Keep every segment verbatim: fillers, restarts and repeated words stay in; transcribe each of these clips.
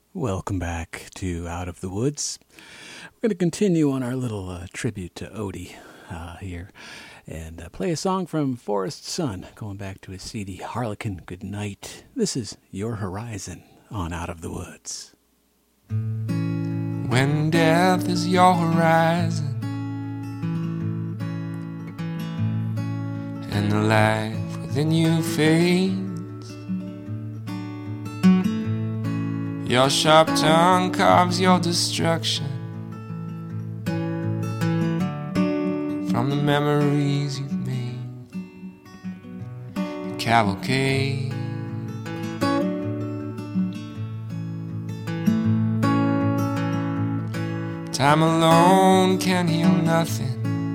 Welcome back to Out of the Woods. We're going to continue on our little uh, tribute to Odie uh, here and uh, play a song from Forrest Son, going back to his C D Harlequin Goodnight. This is Your Horizon on Out of the Woods. When death is your horizon and the life within you fades, your sharp tongue carves your destruction from the memories you've made and cavalcade. Time alone can heal nothing.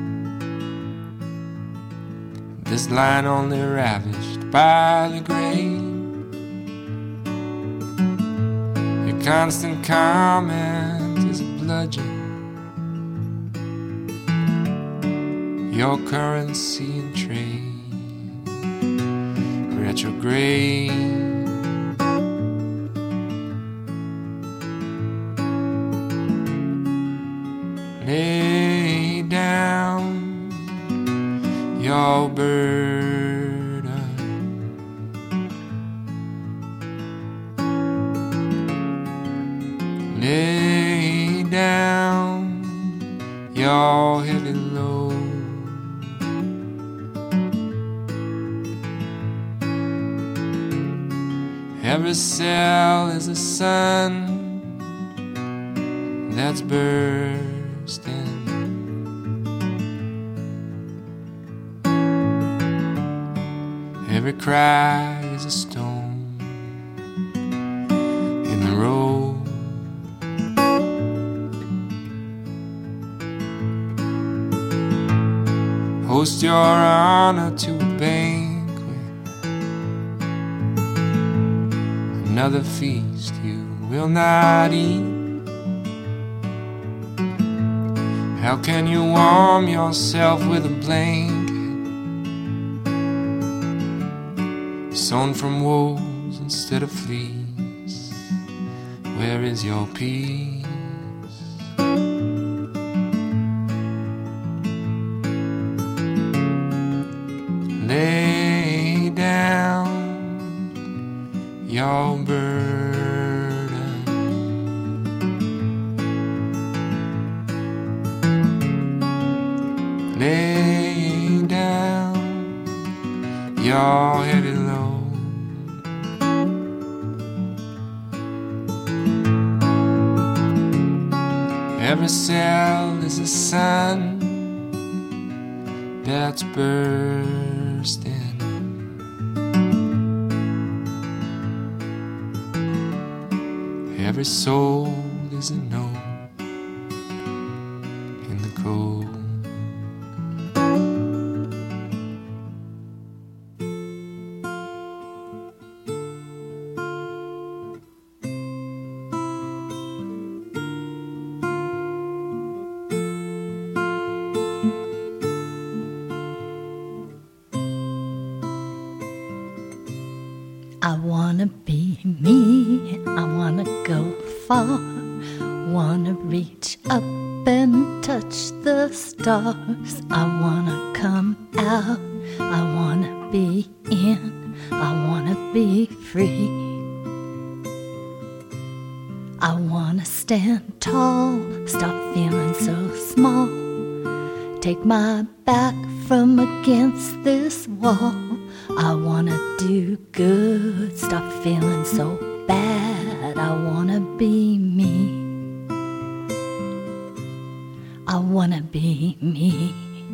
This line only ravished by the grave. Your constant comment is a bludgeon, your currency and trade retrograde. Lay down your burden, lay down your heavy load. Every cell is a sun that's bursting. Every cry is a stone in the road. Host your honor to a banquet, another feast you will not eat. How can you warm yourself with a blanket sewn from woes instead of fleece? Where is your peace? Lay down your burden, lay down your heavy load. Every cell is a sun that's bursting. Every soul is a note in the code. I wanna be me, I wanna go far, wanna reach up and touch the stars. I wanna come out, I wanna be in, I wanna be free. I wanna stand tall, stop feeling so small, take my back from against this wall. I wanna do good, stop feeling so bad. I wanna be me, I wanna be me.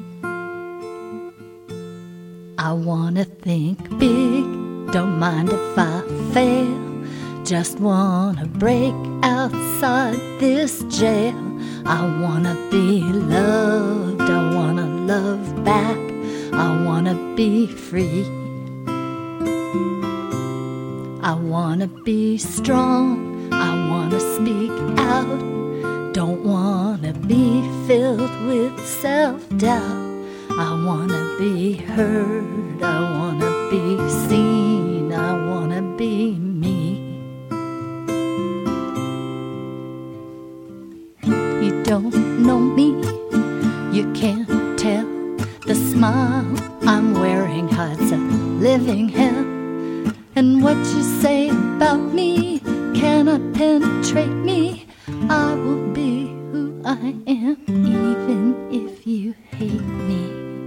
I wanna think big, don't mind if I fail. Just wanna break outside this jail. I wanna be loved, I wanna love back. I wanna be free. I wanna be strong, I wanna speak out. Don't wanna be filled with self-doubt. I wanna be heard, I wanna be seen, I wanna be me. don't know me, you can't tell. The smile I'm wearing hides a living hell. And what you say about me cannot penetrate me. I will be who I am, even if you hate me.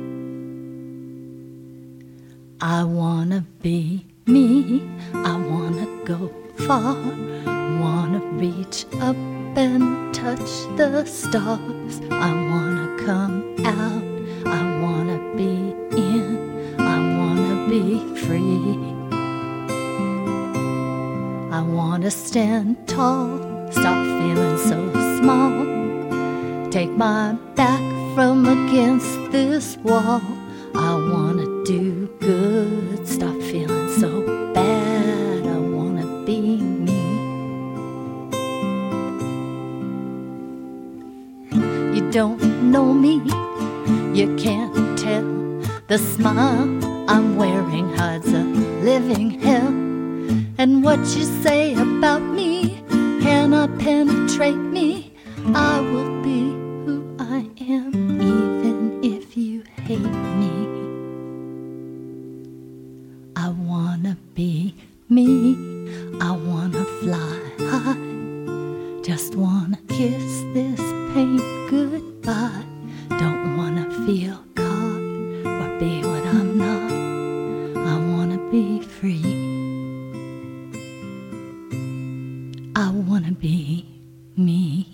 I wanna be me, I wanna go far, wanna reach up and touch the stars. I wanna come out, I wanna be in, I wanna be free. I wanna stand tall, stop feeling so small, take my back from against this wall. I wanna do good, stop feeling so bad. I wanna be me. You don't know me, you can't tell. The smile I'm wearing hides a living hell. And what you say about me cannot penetrate me. I will be who I am, even if you hate me. I wanna be me, I wanna fly high, just wanna kiss this pain goodbye. Don't wanna feel caught or be what I'm not. I wanna be free. I wanna be me.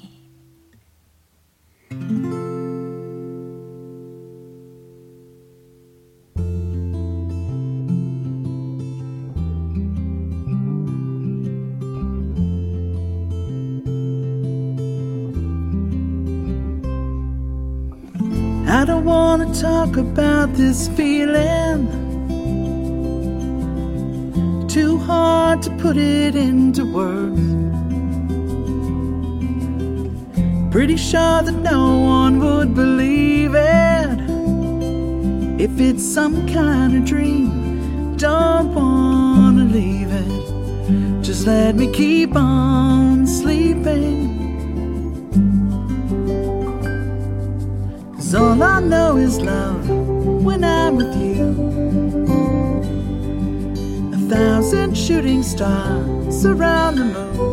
I don't wanna talk about this feeling, too hard to put it into words. Pretty sure that no one would believe it if it's some kind of dream. Don't wanna leave it, just let me keep on sleeping. 'Cause all I know is love when I'm with you. A thousand shooting stars surround the moon,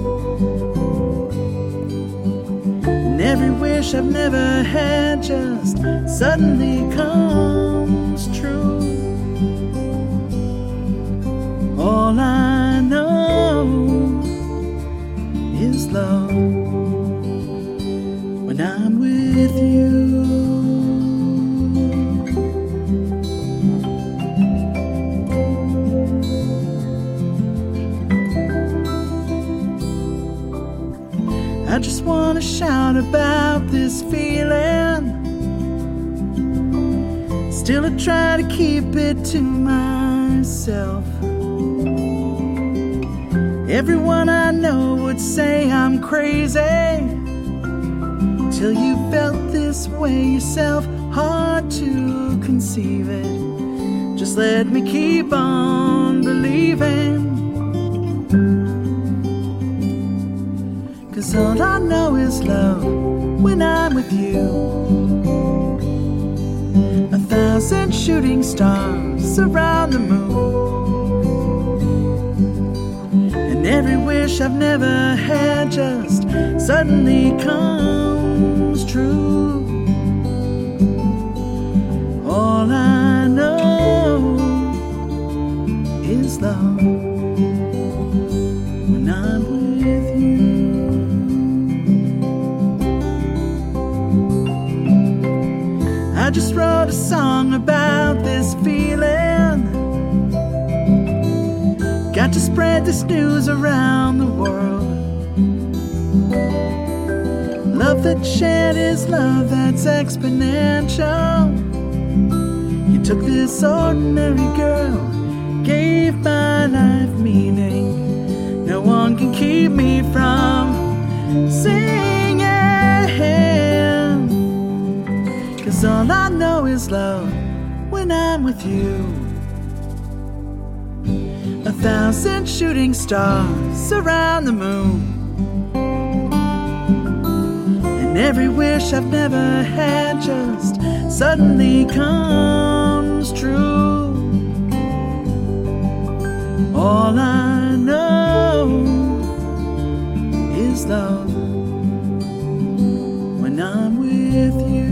and every wish I've never had just suddenly comes true. All I know is love when I'm with you. I just wanna shout about this feeling, still I try to keep it to myself. Everyone I know would say I'm crazy, till you felt this way yourself. Hard to conceive it, just let me keep on believing. 'Cause all I know is love when I'm with you. A thousand shooting stars surround the moon, and every wish I've never had just suddenly comes true. All I know is love when I'm with you. I just wrote a song about this feeling, got to spread this news around the world. Love that's shared is love that's exponential. You took this ordinary girl, gave my life meaning. No one can keep me from singing. 'Cause all I know is love when I'm with you. A thousand shooting stars surround the moon, and and every wish I've never had just suddenly comes true. All I know is love when I'm with you.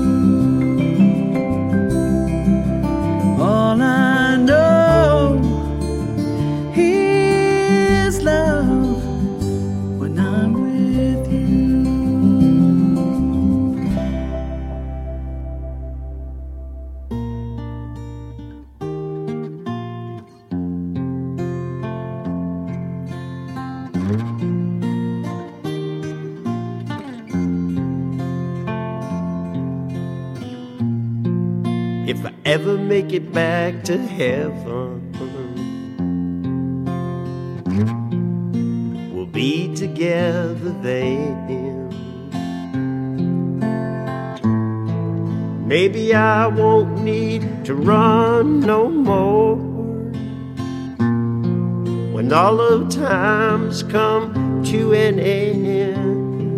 All I know is love when I'm with you. If I ever make it back to heaven, we'll be together then. Maybe I won't need to run no more when all of time's come to an end.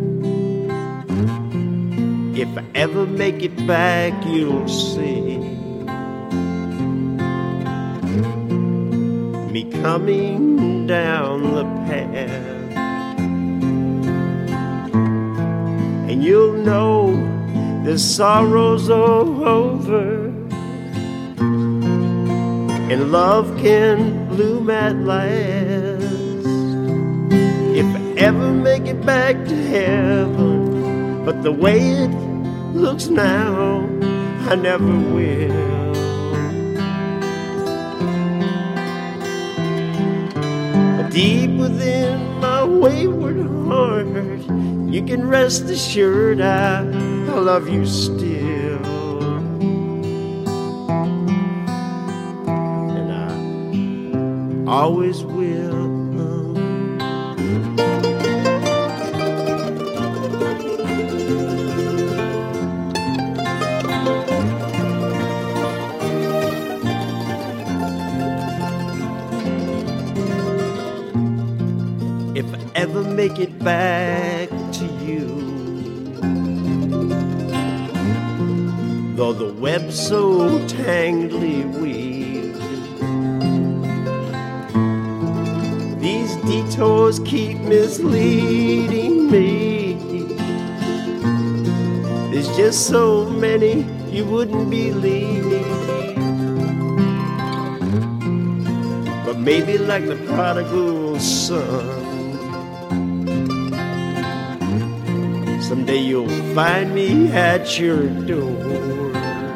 If I ever make it back, you'll see me coming down the path, and you'll know the sorrows are over, and love can bloom at last. If I ever make it back to heaven, but the way it looks now, I never will. But deep within my wayward heart, you can rest assured I, I love you still. And I always will. If I ever make it back to you, though the web's so tangly weaved, these detours keep misleading me. There's just so many you wouldn't believe, but maybe like the prodigal son, someday you'll find me at your door,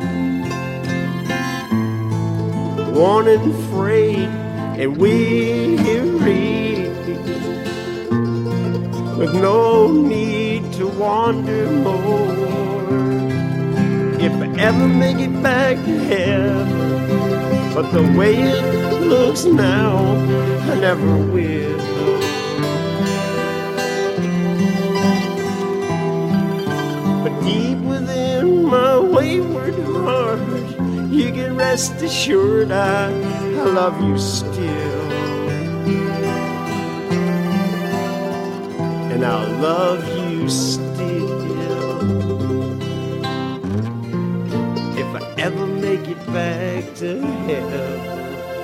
worn and frayed and weary, with no need to wander more. If I ever make it back to heaven, but the way it looks now, I never will. Deep within my wayward heart, you can rest assured I, I love you still. And I'll love you still. If I ever make it back to heaven.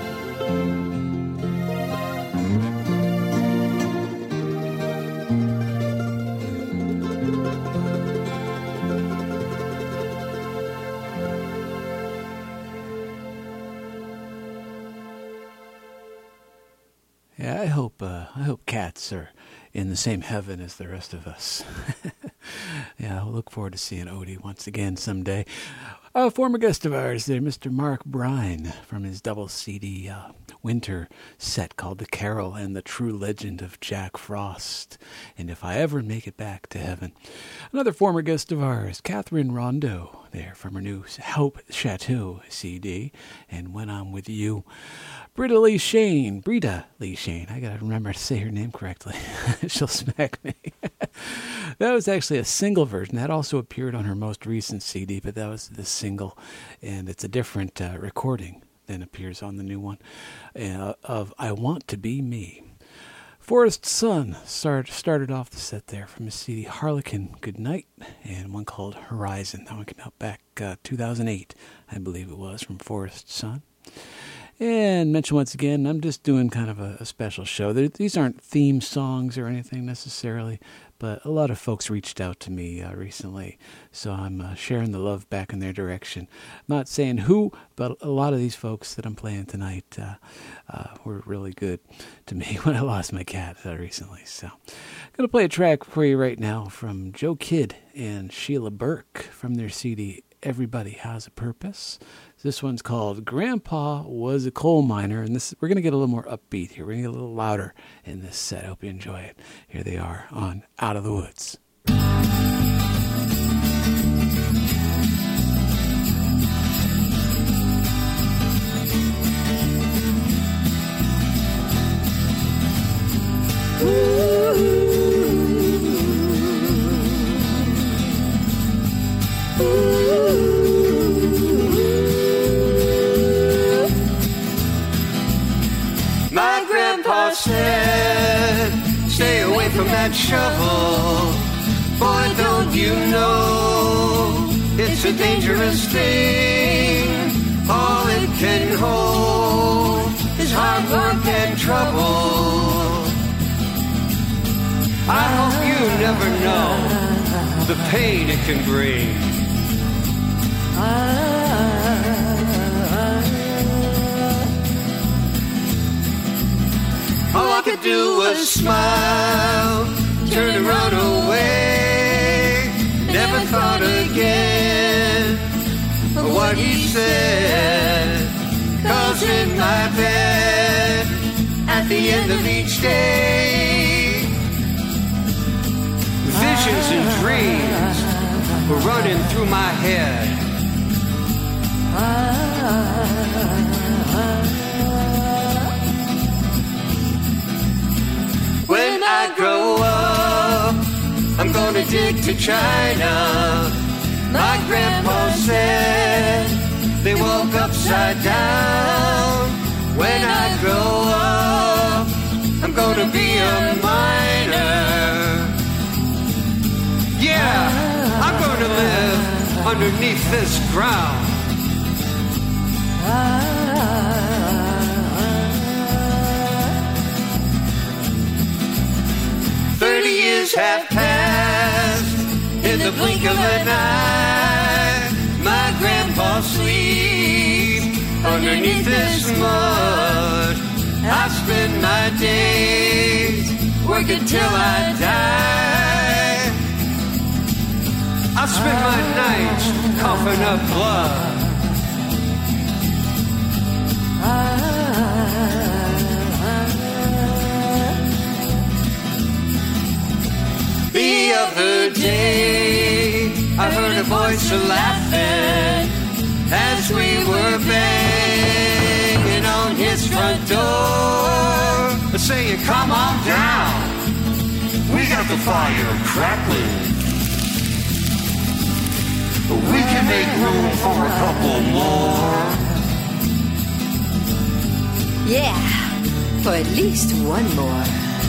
Yeah, I hope uh, I hope cats are in the same heaven as the rest of us. Yeah, I'll look forward to seeing Odie once again someday. A former guest of ours there, Mister Mark Brine, from his double C D uh, winter set called The Carol and the True Legend of Jack Frost, and If I Ever Make It Back to Heaven. Another former guest of ours, Catherine Rondeau, there from her new Hope Chateau C D, and When I'm With You. Britta Lee Shane, Brita Lee Shane, I gotta remember to say her name correctly. She'll smack me. That was actually a single version. That also appeared on her most recent C D, but that was the single, and it's a different uh, recording than appears on the new one, uh, of I Want to Be Me. Forest Sun start, started off the set there from his C D Harlequin Goodnight, and one called Horizon. That one came out back uh, two thousand eight, I believe it was, from Forest Sun. And mention once again, I'm just doing kind of a, a special show. They're, these aren't theme songs or anything necessarily, but a lot of folks reached out to me uh, recently, so I'm uh, sharing the love back in their direction. I'm not saying who, but a lot of these folks that I'm playing tonight uh, uh, were really good to me when I lost my cat uh, recently. So I'm going to play a track for you right now from Joe Kidd and Sheila Burke from their C D Everybody Has a Purpose. This one's called Grandpa Was a Coal Miner, and this we're going to get a little more upbeat here. We're going to get a little louder in this set. I hope you enjoy it. Here they are on Out of the Woods. My grandpa said, stay away from that shovel. Boy, don't you know it's a dangerous thing. All it can hold is hard work and trouble. I hope you never know the pain it can bring. All I could do was smile, turn and run away. Never thought again of what he said. 'Cause in my bed, at the end of each day, visions and dreams were running through my head. When I grow up, I'm gonna dig to China. My grandpa said they walk upside down. When I grow up, I'm gonna be a miner. Yeah, I'm gonna live underneath this ground. Thirty years have passed in the blink of an eye. My grandpa sleeps underneath this mud. I spend my days working till I die. I spend my nights coughing up blood. The other day, I heard a voice laughing as we were banging on his front door, saying, come on down, we got the fire crackling. We can make room for a couple more. Yeah, for at least one more.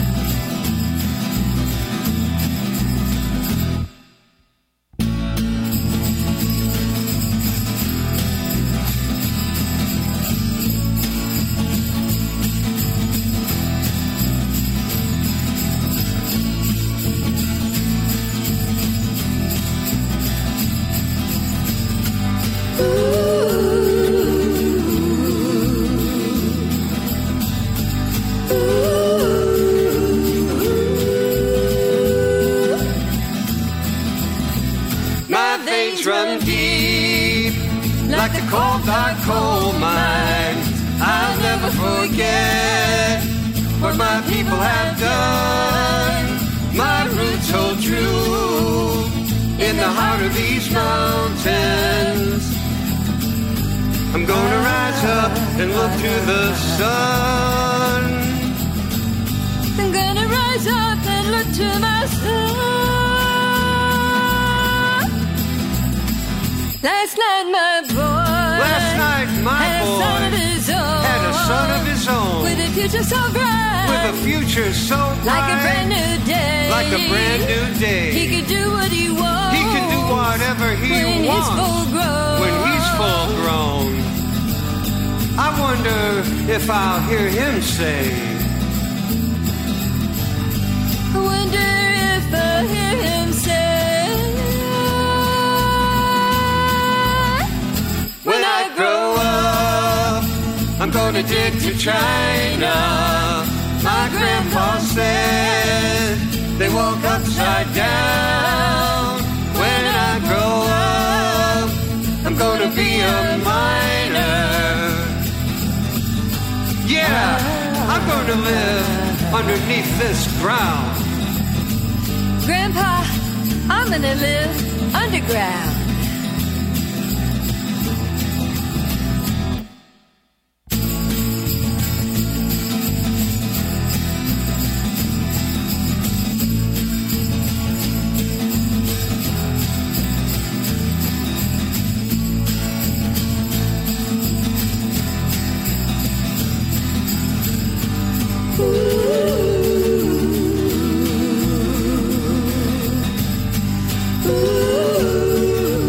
Run deep like the cold dark coal mines. I'll never forget what my people have done. My roots hold true in the heart of these mountains. I'm gonna rise up and look to the sun. I'm gonna rise up and look to my sun. Last night my boy Last night my had boy a son of his own. had a son of his own. With a future so bright. With a future so bright. Like a brand new day. Like a brand new day. He can do what he wants. He can do whatever he when wants. He's full grown. When he's full grown. I wonder if I'll hear him say. I wonder if I'll hear him say. When I grow up, I'm gonna dig to China. My grandpa said they walk upside down. When I grow up, I'm gonna be a miner. Yeah, I'm gonna live underneath this ground. Grandpa, I'm gonna live underground. Ooh.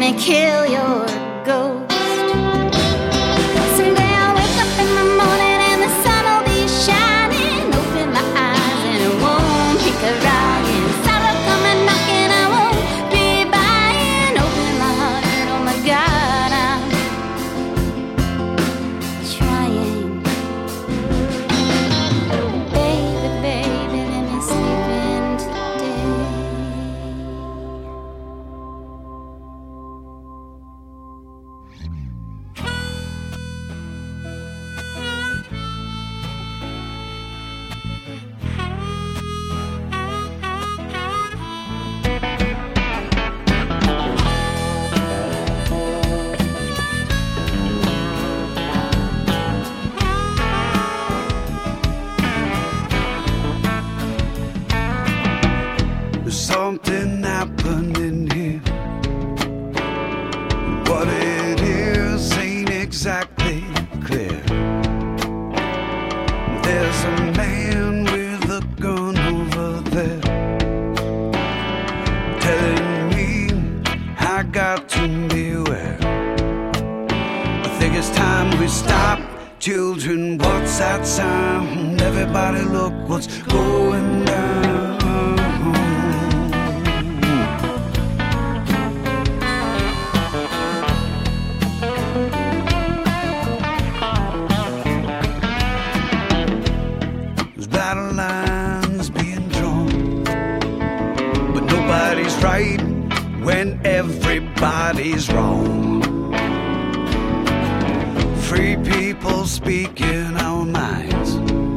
me kill your ghost. Someday I'll wake up in the morning and the sun will be shining. Open my eyes and it won't be crying. Sorrow coming knocking, I won't be buying. Open my heart and oh my God, I'm trying. Baby, baby, let me sleep in today. There's something happening here. What it is ain't exactly clear. There's a man with a gun over there telling me I got to beware. I think it's time we stop. Children, what's that sound? Everybody look what's going down. There's battle lines being drawn, but nobody's right when everybody's wrong. Free people speaking our minds,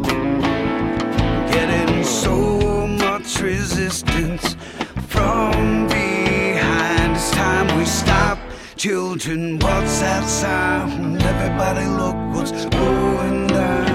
getting so much resistance from behind. It's time we stop. Children, what's that sound? Everybody look what's going down.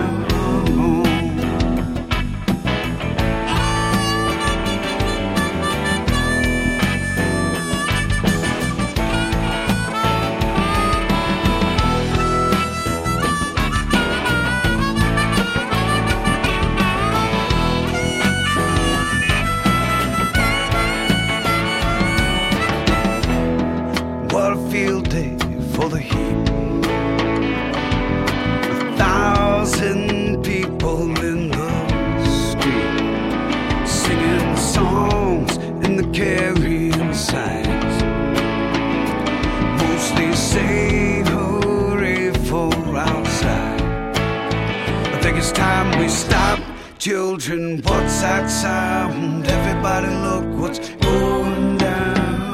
What a field day for the heat. A thousand people in the street, singing songs and the carrying signs. Mostly say hooray for outside. I think it's time we stop. Children, what's that sound? Everybody look what's going down.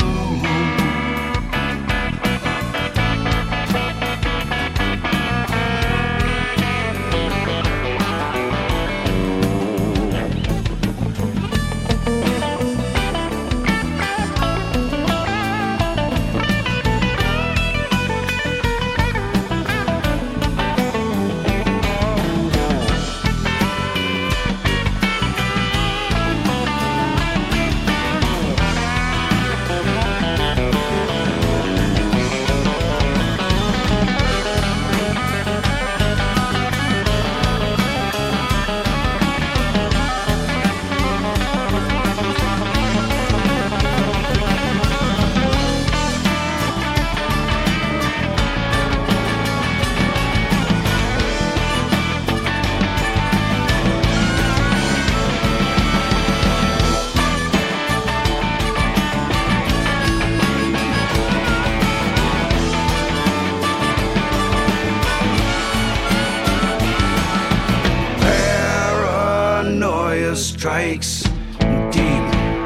Strikes deep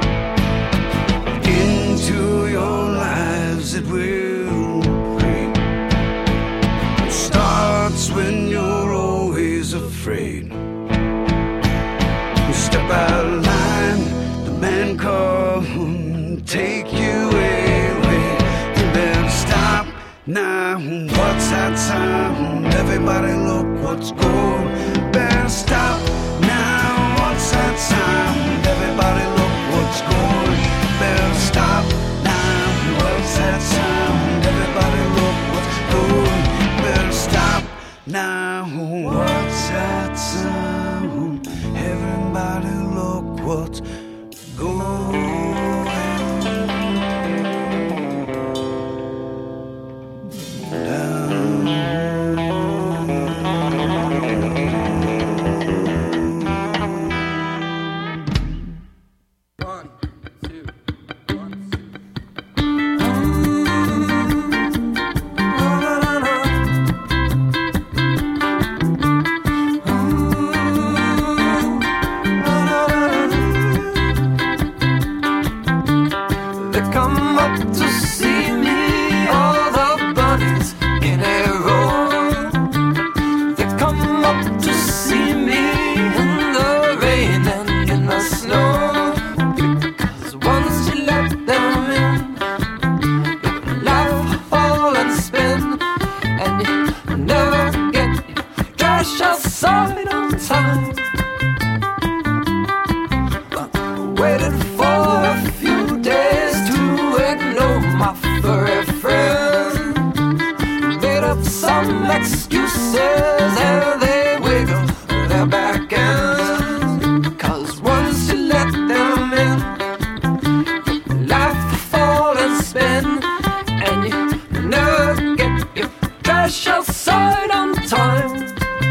into your lives. It will break. It starts when you're always afraid. You step out of line, the man come take you away. You better stop now. What's that sound? Everybody look what's going. Better stop now. What's that sound? Everybody look what's going. Better stop now. What's that sound? Everybody look what's going. Better stop now. What's that sound? Everybody look what's going. waited for a few days to ignore my furry friend. Made up some excuses and they wiggle their back ends. Cause once you let them in, life will fall and spin, and you never get your trash outside on time.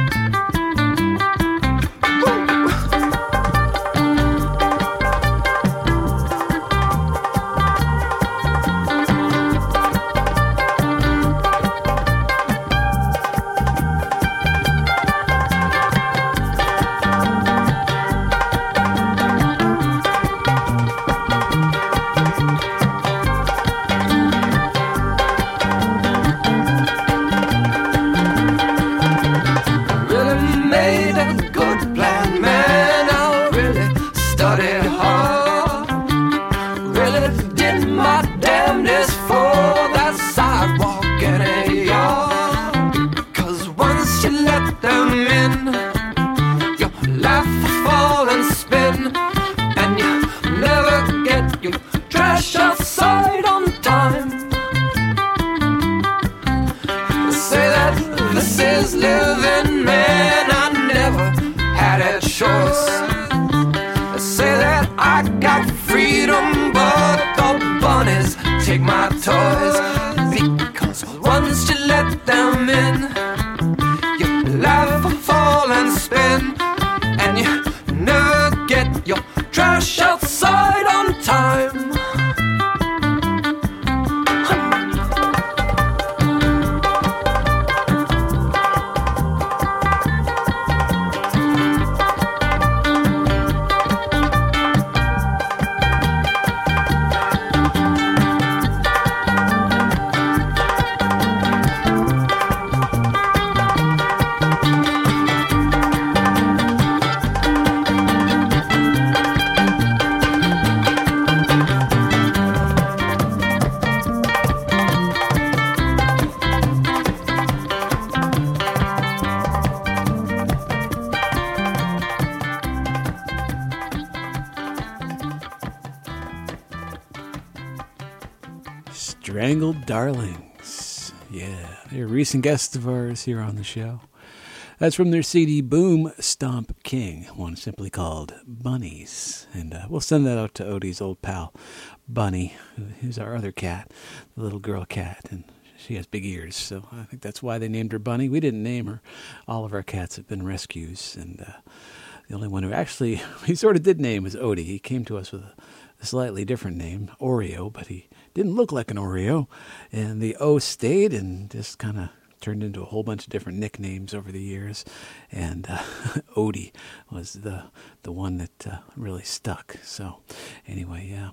Strangled Darlings. Yeah, they're recent guests of ours here on the show. That's from their C D Boom Stomp King, one simply called Bunnies. And uh, we'll send that out to Odie's old pal, Bunny, who's our other cat, the little girl cat. And she has big ears, so I think that's why they named her Bunny. We didn't name her. All of our cats have been rescues. And uh, the only one who actually, he sort of did name was Odie. He came to us with a, a slightly different name, Oreo, but he didn't look like an Oreo, and the O stayed and just kind of turned into a whole bunch of different nicknames over the years, and uh, Odie was the the one that uh, really stuck. So anyway, yeah.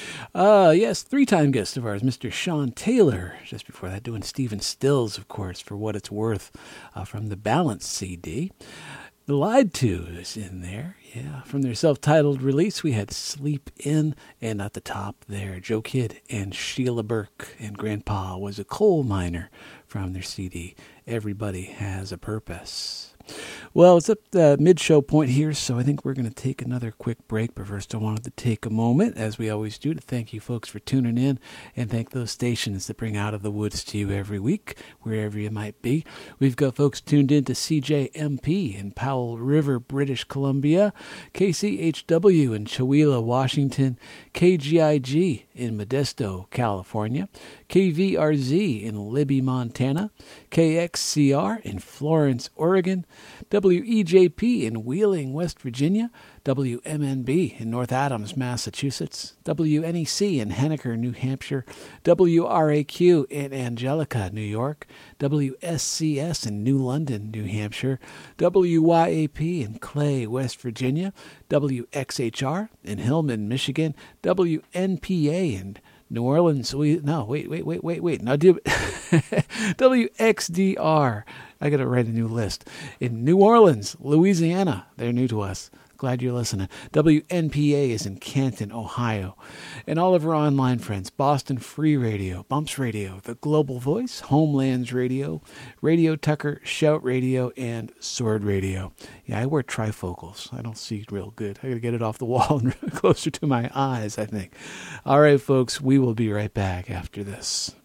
Uh, yes, three-time guest of ours, Mister Sean Taylor, just before that, doing Stephen Stills, of course, For What It's Worth, uh, from the Balance C D. The Lied To is in there, yeah. From their self-titled release, we had Sleep In, and at the top there, Joe Kidd and Sheila Burke, and Grandpa was a coal miner from their C D, Everybody Has a Purpose. Well, it's at the mid-show point here, so I think we're going to take another quick break. But first, I wanted to take a moment, as we always do, to thank you folks for tuning in and thank those stations that bring Out of the Woods to you every week, wherever you might be. We've got folks tuned in to C J M P in Powell River, British Columbia, K C H W in Chewelah, Washington, K G I G in Modesto, California, K V R Z in Libby, Montana, K X C R in Florence, Oregon, W E J P in Wheeling, West Virginia, W M N B in North Adams, Massachusetts, W N E C in Henniker, New Hampshire, W R A Q in Angelica, New York, W S C S in New London, New Hampshire, W Y A P in Clay, West Virginia, W X H R in Hillman, Michigan, W N P A in New Orleans, we, no, wait, wait, wait, wait, wait. Now do W X D R. I got to write a new list. In New Orleans, Louisiana, they're new to us. Glad you're listening. W N P A is in Canton, Ohio. And all of our online friends, Boston Free Radio, Bumps Radio, The Global Voice, Homelands Radio, Radio Tucker, Shout Radio, and Sword Radio. Yeah, I wear trifocals. I don't see real good. I got to get it off the wall and closer to my eyes, I think. All right, folks, we will be right back after this.